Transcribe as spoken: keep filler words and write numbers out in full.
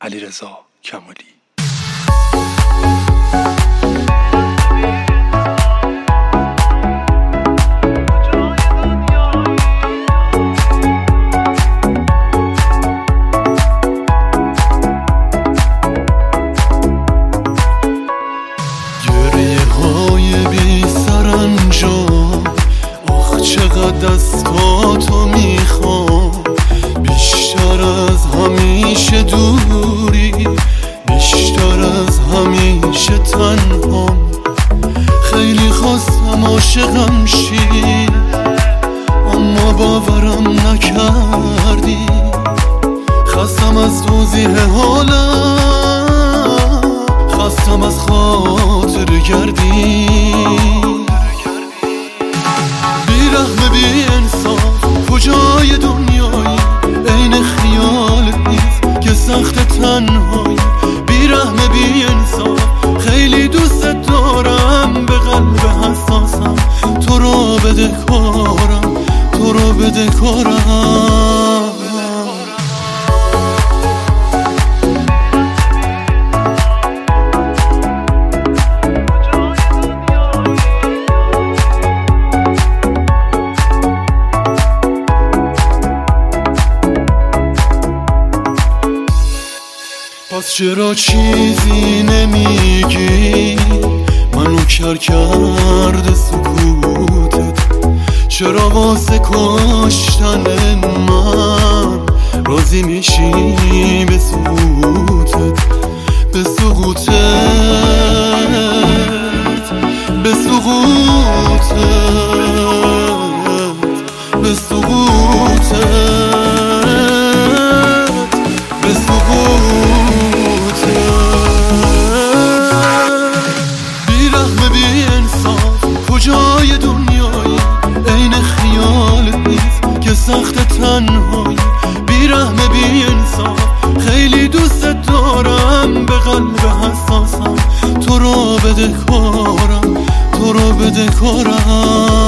علیرضا کمالی. دستاتو میخوام بیشتر از همیشه دوری، بیشتر از همیشه تنهام. خیلی خواستم عاشقم شی اما باورم نکردی. خستم از توضیح حالم، خستم از خاطر گردی. بیرحم بی انصاف کجای دنیایی، عین خیالت نیست که سخت تنهایی. بیرحم بی انصاف خیلی دوست دارم، به قلب حساسم تو رو بده کارم، تو رو بده کارم. پس چرا چیزی نمیگی؟ منو کر کرده سکوتت. چرا واسه کشتن من راضی میشی به سقوطت، به سقوطت، به سقوطت، به سقوطت. کجای دنیایی، عین خیالت نیست که سخت تنهایی. بیرحم بی انصاف خیلی دوست دارم، به قلب حساسم تو رو بده کارم، تو رو بده کارم.